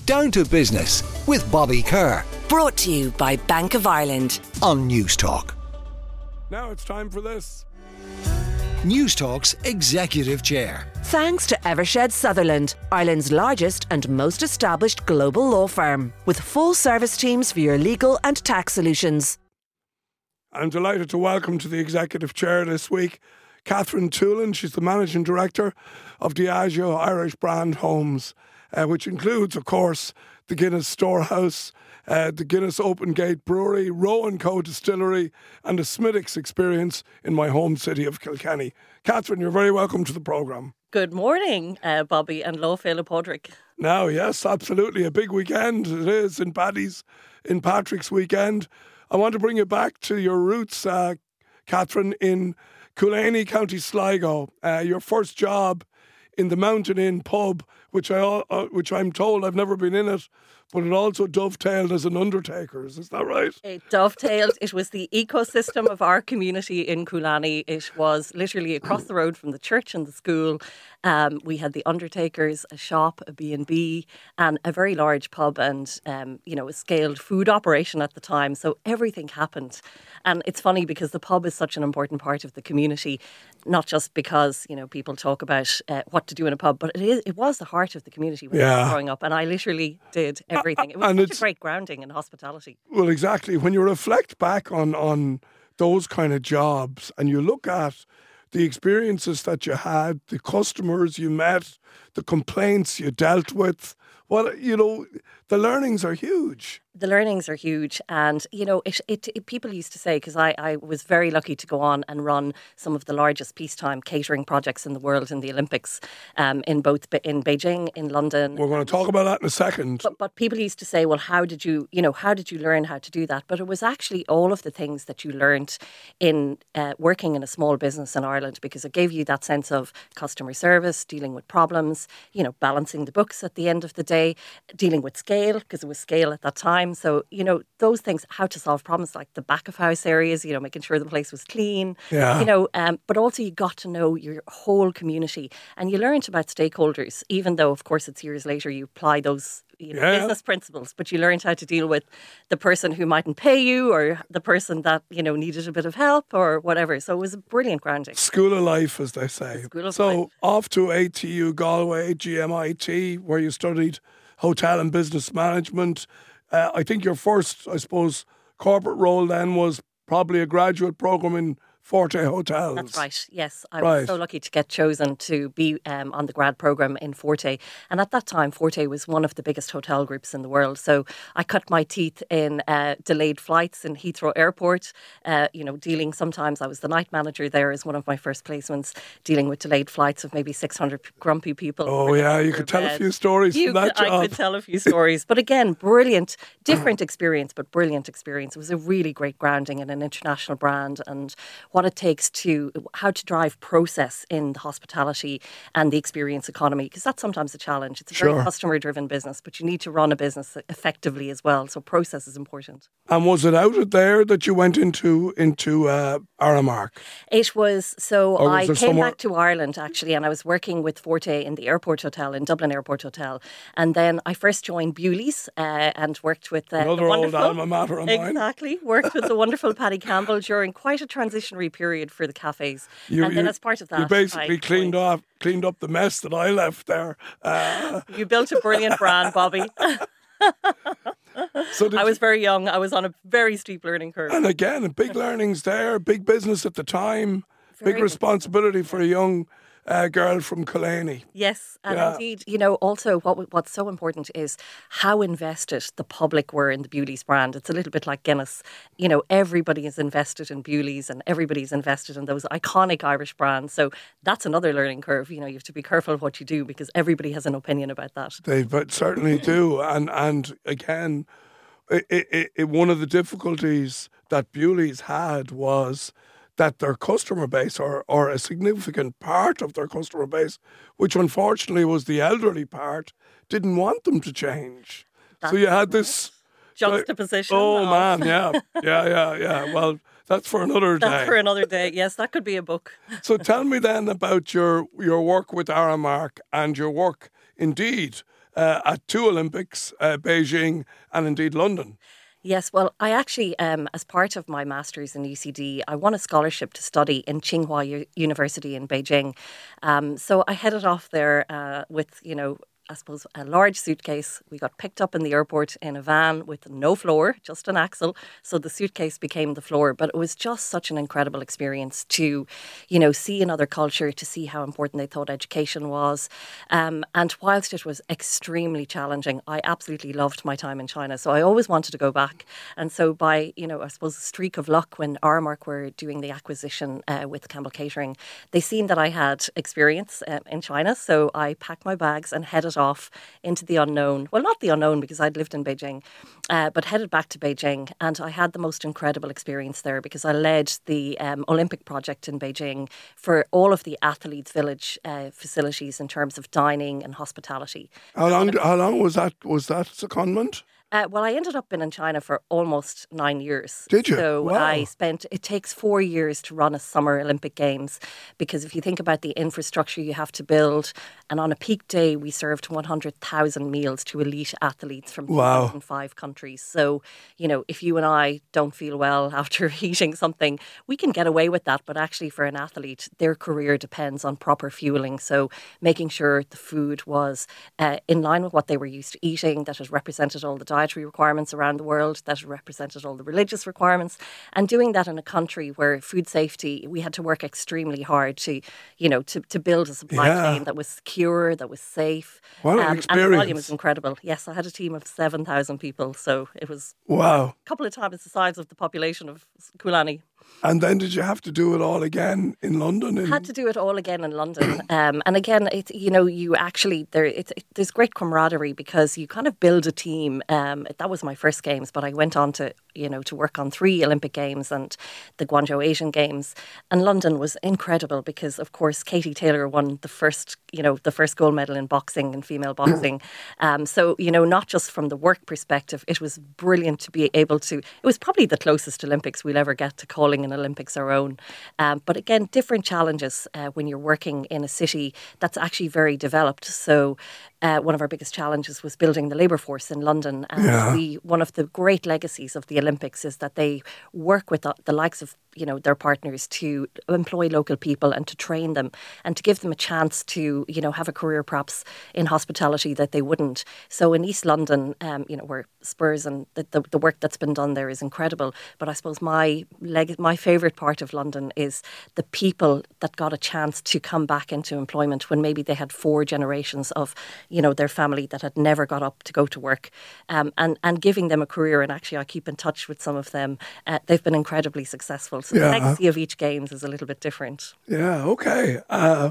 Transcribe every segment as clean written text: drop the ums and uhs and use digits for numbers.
Down to Business with Bobby Kerr. Brought to you by Bank of Ireland. On News Talk. Now it's time for this. News Talk's Executive Chair. Thanks to Evershed Sutherland, Ireland's largest and most established global law firm, with full service teams for your legal and tax solutions. I'm delighted to welcome to the Executive Chair this week Catherine Toolan. She's the Managing Director of Diageo Irish Brand Homes, which includes, of course, the Guinness Storehouse, the Guinness Open Gate Brewery, Rowan Co Distillery and the Smithwick's experience in my home city of Kilkenny. Catherine, you're very welcome to the programme. Good morning, Bobby and Lowfield Podrick. Now, yes, absolutely. A big weekend it is in Patrick's weekend. I want to bring you back to your roots, Catherine, in Cooloney, County Sligo. Your first job in the Mountain Inn pub, which I'm told I've never been in it, but it also dovetailed as an undertaker's. Is that right? It dovetailed. It was the ecosystem of our community in Cooloney. It was literally across the road from the church and the school. We had the undertakers, a shop, a B&B, and a very large pub and, a scaled food operation at the time. So everything happened. And it's funny because the pub is such an important part of the community, not just because, people talk about what to do in a pub, but it was the heart of the community when I was growing up. And I literally did everything. It was such a great grounding in hospitality. Well, exactly. When you reflect back on those kind of jobs and you look at the experiences that you had, the customers you met, the complaints you dealt with, well, the learnings are huge. The learnings are huge. And, people used to say, because I was very lucky to go on and run some of the largest peacetime catering projects in the world in the Olympics, in Beijing, in London. We're going to talk about that in a second. But people used to say, well, how did you learn how to do that? But it was actually all of the things that you learned in working in a small business in Ireland, because it gave you that sense of customer service, dealing with problems, balancing the books at the end of the day, dealing with scale, because it was scale at that time. So, those things, how to solve problems like the back of house areas, making sure the place was clean, but also you got to know your whole community and you learned about stakeholders, even though, of course, it's years later you apply those business principles, but you learned how to deal with the person who mightn't pay you or the person that, needed a bit of help or whatever. So it was a brilliant grounding. School of life, as they say. Life. Off to ATU Galway, GMIT, where you studied hotel and business management. I think your first, corporate role then was probably a graduate program in Forte Hotels. That's right, yes. I was so lucky to get chosen to be on the grad programme in Forte. And at that time, Forte was one of the biggest hotel groups in the world. So I cut my teeth in delayed flights in Heathrow Airport, dealing sometimes, I was the night manager there as one of my first placements, dealing with delayed flights of maybe 600 grumpy people. Oh yeah, you could tell a few stories from that job. I could tell a few stories. But again, brilliant, different experience, but brilliant experience. It was a really great grounding in an international brand and what it takes how to drive process in the hospitality and the experience economy, because that's sometimes a challenge. It's a very customer-driven business, but you need to run a business effectively as well. So process is important. And was it out of there that you went into Aramark? It was. So I came back to Ireland actually, and I was working with Forte in the Airport Hotel, in Dublin Airport Hotel, and then I first joined Bewley's and worked with another old alma mater of mine. Exactly, worked with the wonderful Paddy Campbell during quite a transitionary period for the cafes, and then as part of that, you basically cleaned up the mess that I left there. You built a brilliant brand, Bobby. I was very young. I was on a very steep learning curve. And again, big learnings there, big business at the time, big responsibility for a young girl from Cooloney. Yes, and indeed, also what's so important is how invested the public were in the Bewley's brand. It's a little bit like Guinness. Everybody is invested in Bewley's and everybody's invested in those iconic Irish brands. So that's another learning curve. You have to be careful of what you do because everybody has an opinion about that. They certainly do. And again, one of the difficulties that Bewley's had was that their customer base, or a significant part of their customer base, which unfortunately was the elderly part, didn't want them to change. So you had this juxtaposition. Man, yeah. Well, that's for another day. That's for another day. Yes, that could be a book. So tell me then about your work with Aramark and your work, indeed, at two Olympics, Beijing and indeed London. Yes, well, I actually, as part of my master's in UCD, I won a scholarship to study in Tsinghua University in Beijing. So I headed off there with, I suppose, a large suitcase. We got picked up in the airport in a van with no floor, just an axle. So the suitcase became the floor. But it was just such an incredible experience to, see another culture, to see how important they thought education was. And whilst it was extremely challenging, I absolutely loved my time in China. So I always wanted to go back. And so by, I suppose, a streak of luck, when Aramark were doing the acquisition with Campbell Catering, they seen that I had experience in China. So I packed my bags and headed off into the unknown. Well, not the unknown, because I'd lived in Beijing, but headed back to Beijing. And I had the most incredible experience there, because I led the Olympic project in Beijing for all of the Athletes Village facilities in terms of dining and hospitality. How long was that secondment? Well, I ended up in China for almost 9 years. Did you? So Wow. it takes 4 years to run a summer Olympic Games, because if you think about the infrastructure you have to build, and on a peak day, we served 100,000 meals to elite athletes from Wow. 205 countries. So, if you and I don't feel well after eating something, we can get away with that. But actually, for an athlete, their career depends on proper fueling. So making sure the food was in line with what they were used to eating, that it represented all the dietary requirements around the world, that represented all the religious requirements, and doing that in a country where food safety, we had to work extremely hard to build a supply Yeah. chain that was secure, that was safe. What an And the experience. volume was incredible. Yes, I had a team of 7,000 people, so it was Wow. a couple of times the size of the population of Kulani. And then did you have to do it all again in London? Had to do it all again in London, and again, you actually there's great camaraderie, because you kind of build a team. That was my first Games, but I went on to to work on 3 Olympic Games and the Guangzhou Asian Games, and London was incredible because, of course, Katie Taylor won the first gold medal in boxing and female boxing. So not just from the work perspective, it was brilliant to be able to. It was probably the closest Olympics we'll ever get to calling an Olympics our own. But again, different challenges when you're working in a city that's actually very developed. So one of our biggest challenges was building the labour force in London. And Yeah. one of the great legacies of the Olympics is that they work with the likes of their partners to employ local people and to train them and to give them a chance to have a career perhaps in hospitality that they wouldn't. So in East London, where Spurs and the work that's been done there is incredible. But I suppose my favourite part of London is the people that got a chance to come back into employment when maybe they had 4 generations of their family that had never got up to go to work, and giving them a career. And actually, I keep in touch with some of them. They've been incredibly successful. So the legacy of each Games is a little bit different. Yeah. Okay.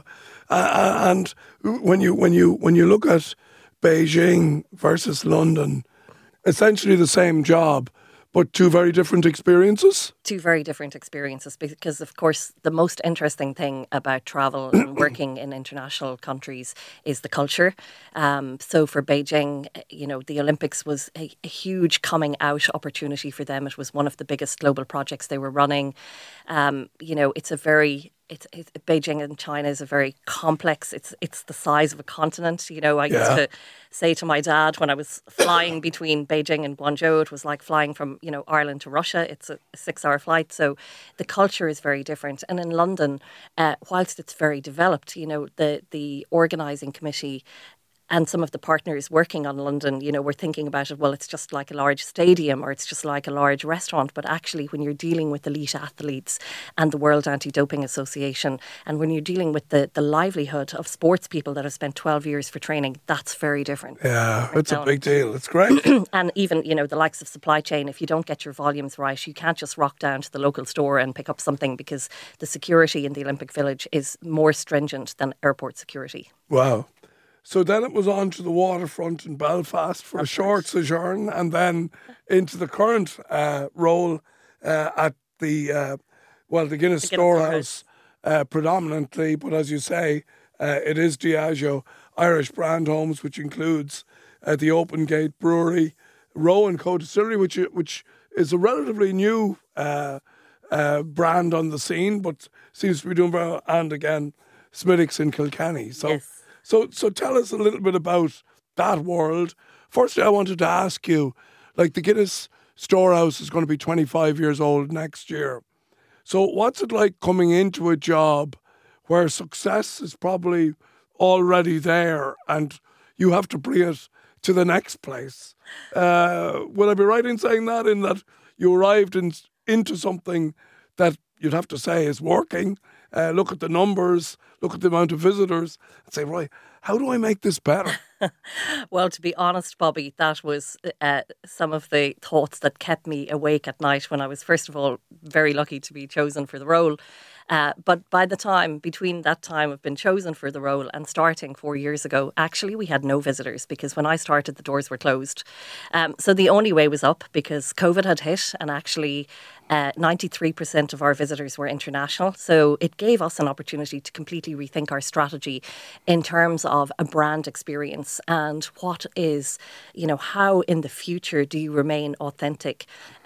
And when you look at Beijing versus London, essentially the same job, but 2 very different experiences. 2 very different experiences, because, of course, the most interesting thing about travel and working in international countries is the culture. So for Beijing, the Olympics was a huge coming out opportunity for them. It was one of the biggest global projects they were running. Beijing in China is a very complex. It's the size of a continent. I used to say to my dad when I was flying between Beijing and Guangzhou, it was like flying from Ireland to Russia. It's a 6-hour flight, so the culture is very different. And in London, whilst it's very developed, the organising committee and some of the partners working on London, were thinking about it, well, it's just like a large stadium or it's just like a large restaurant. But actually, when you're dealing with elite athletes and the World Anti-Doping Association, and when you're dealing with the livelihood of sports people that have spent 12 years for training, that's very different. Yeah, it's a big deal. It's great. And even, the likes of supply chain, if you don't get your volumes right, you can't just rock down to the local store and pick up something, because the security in the Olympic Village is more stringent than airport security. Wow. So then it was on to the waterfront in Belfast for a short sojourn, and then into the current role at the Guinness Storehouse predominantly. But as you say, it is Diageo Irish Brand Homes, which includes the Open Gate Brewery, Roe & Co Distillery, which is a relatively new brand on the scene, but seems to be doing well. And again, Smithwick's in Kilkenny. So. Yes. So tell us a little bit about that world. Firstly, I wanted to ask you, like the Guinness Storehouse is going to be 25 years old next year. So what's it like coming into a job where success is probably already there and you have to bring it to the next place? Would I be right in saying that, in that you arrived into something that you'd have to say is working, look at the numbers, look at the amount of visitors and say, right, how do I make this better? Well, to be honest, Bobby, that was some of the thoughts that kept me awake at night when I was, first of all, very lucky to be chosen for the role. But by the time, between that time of being chosen for the role and starting 4 years ago, actually we had no visitors, because when I started, the doors were closed. So the only way was up, because COVID had hit, and actually 93% of our visitors were international. So it gave us an opportunity to completely rethink our strategy in terms of a brand experience and what is, how in the future do you remain authentic?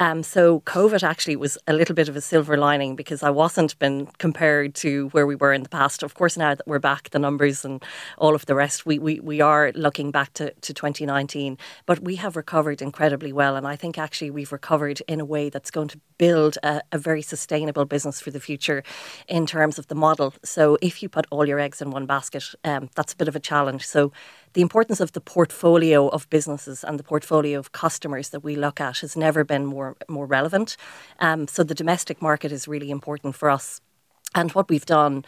So COVID actually was a little bit of a silver lining, because I wasn't been compared to where we were in the past. Of course, now that we're back, the numbers and all of the rest, we are looking back to 2019, but we have recovered incredibly well. And I think actually we've recovered in a way that's going to build a very sustainable business for the future in terms of the model. So if you put all your eggs in one basket, that's a bit of a challenge. So the importance of the portfolio of businesses and the portfolio of customers that we look at has never been more relevant. So the domestic market is really important for us. And what we've done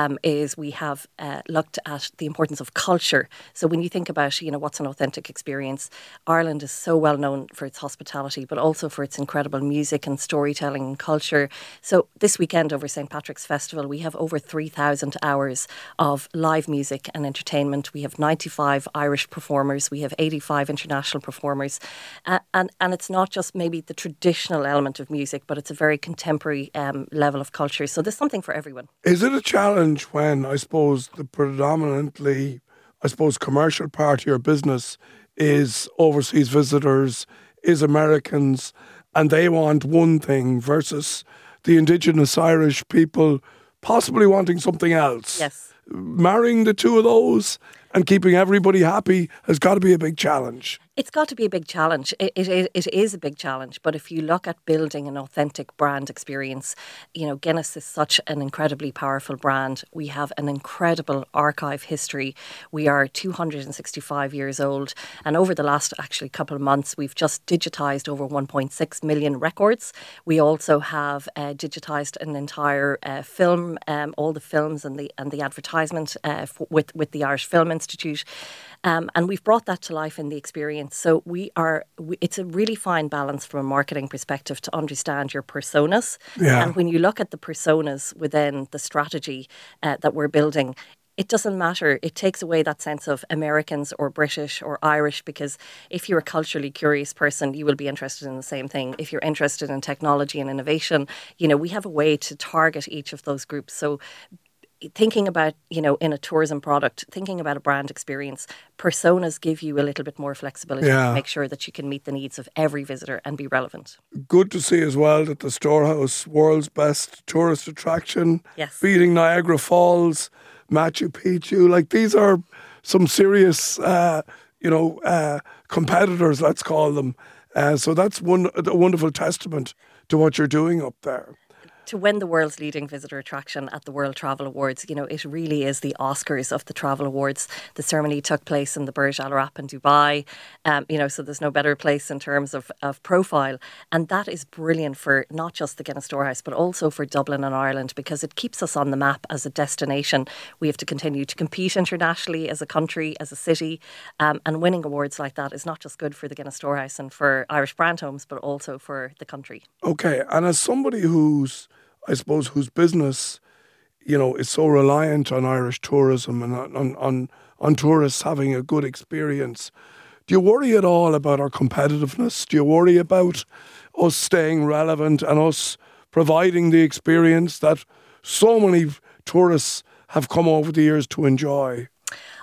is we have looked at the importance of culture. So when you think about, what's an authentic experience, Ireland is so well known for its hospitality, but also for its incredible music and storytelling and culture. So this weekend over St. Patrick's Festival, we have over 3,000 hours of live music and entertainment. We have 95 Irish performers. We have 85 international performers. And it's not just maybe the traditional element of music, but it's a very contemporary level of culture. So there's something for everyone. Is it a challenge when, I suppose, the predominantly, commercial part of your business is overseas visitors, is Americans, and they want one thing versus the indigenous Irish people possibly wanting something else? Yes. Marrying the two of those and keeping everybody happy has got to be a big challenge. It's got to be a big challenge. It is a big challenge. But if you look at building an authentic brand experience, Guinness is such an incredibly powerful brand. We have an incredible archive history. We are 265 years old. And over the last actually couple of months, we've just digitised over 1.6 million records. We also have digitised an entire film, all the films and the advertisement with the Irish Film Institute. And we've brought that to life in the experience. So it's a really fine balance from a marketing perspective to understand your personas. Yeah. And when you look at the personas within the strategy that we're building, it doesn't matter. It takes away that sense of Americans or British or Irish, because if you're a culturally curious person, you will be interested in the same thing. If you're interested in technology and innovation, we have a way to target each of those groups. So thinking about, in a tourism product, thinking about a brand experience, personas give you a little bit more flexibility to make sure that you can meet the needs of every visitor and be relevant. Good to see as well that the Storehouse, world's best tourist attraction, yes, beating Niagara Falls, Machu Picchu, like these are some serious, competitors, let's call them. So that's a wonderful testament to what you're doing up there. To win the world's leading visitor attraction at the World Travel Awards, it really is the Oscars of the travel awards. The ceremony took place in the Burj Al Arab in Dubai, so there's no better place in terms of profile. And that is brilliant for not just the Guinness Storehouse, but also for Dublin and Ireland, because it keeps us on the map as a destination. We have to continue to compete internationally as a country, as a city, and winning awards like that is not just good for the Guinness Storehouse and for Irish brand homes, but also for the country. Okay, and as somebody whose business, is so reliant on Irish tourism and on tourists having a good experience, do you worry at all about our competitiveness? Do you worry about us staying relevant and us providing the experience that so many tourists have come over the years to enjoy?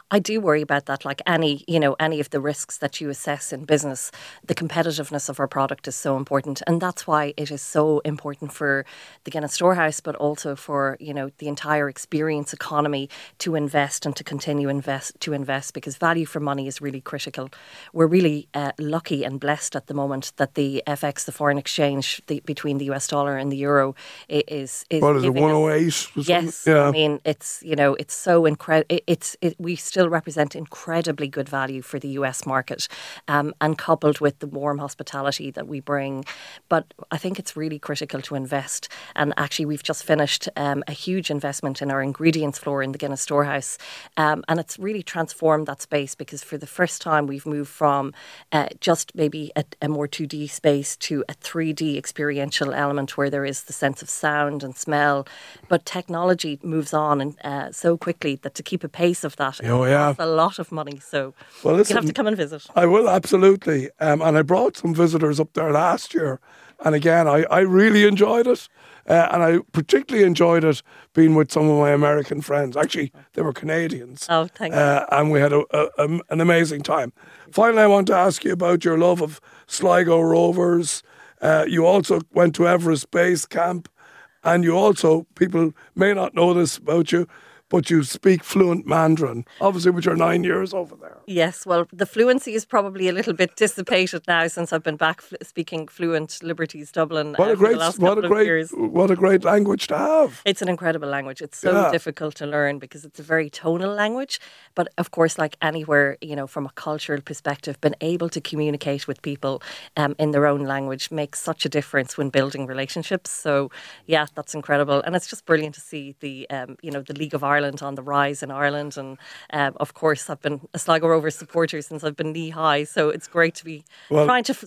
I do worry about that. Like any of the risks that you assess in business, the competitiveness of our product is so important, and that's why it is so important for the Guinness Storehouse, but also for the entire experience economy to invest and to continue to invest, because value for money is really critical. We're really lucky and blessed at the moment that the FX, the foreign exchange between the US dollar and the euro, is what is it, 108? Yes, yeah. I mean it's so incredible. We still represent incredibly good value for the US market, and coupled with the warm hospitality that we bring. But I think it's really critical to invest. And actually, we've just finished a huge investment in our ingredients floor in the Guinness Storehouse, and it's really transformed that space, because for the first time we've moved from just maybe a more 2D space to a 3D experiential element where there is the sense of sound and smell. But technology moves on and so quickly that to keep a pace of that, costs a lot of money. So you have to come and visit. I will, absolutely. And I brought some visitors up there last year. And again, I really enjoyed it. And I particularly enjoyed it being with some of my American friends. Actually, they were Canadians. Oh, thank you. And we had an amazing time. Finally, I want to ask you about your love of Sligo Rovers. You also went to Everest Base Camp. And you also, people may not know this about you, but you speak fluent Mandarin, obviously with your 9 years over there. Yes, well, the fluency is probably a little bit dissipated now since I've been back speaking fluent Liberties Dublin for the last couple of years. What a great language to have. It's an incredible language. It's so difficult to learn because it's a very tonal language. But of course, like anywhere, from a cultural perspective, being able to communicate with people in their own language makes such a difference when building relationships. So, yeah, that's incredible. And it's just brilliant to see the League of Ireland on the rise in Ireland. And of course, I've been a Sligo Rovers supporter since I've been knee high. So it's great to be trying to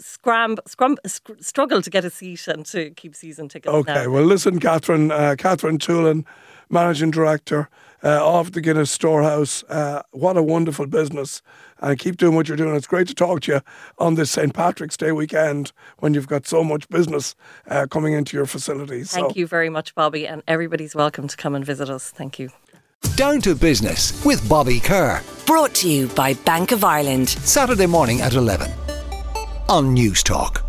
struggle to get a seat and to keep season tickets. Okay, now. Well, listen, Catherine Toolan, Managing Director of the Guinness Storehouse. What a wonderful business. And keep doing what you're doing. It's great to talk to you on this St. Patrick's Day weekend when you've got so much business coming into your facilities. Thank you very much, Bobby. And everybody's welcome to come and visit us. Thank you. Down to Business with Bobby Kerr. Brought to you by Bank of Ireland. Saturday morning at 11 on News Talk.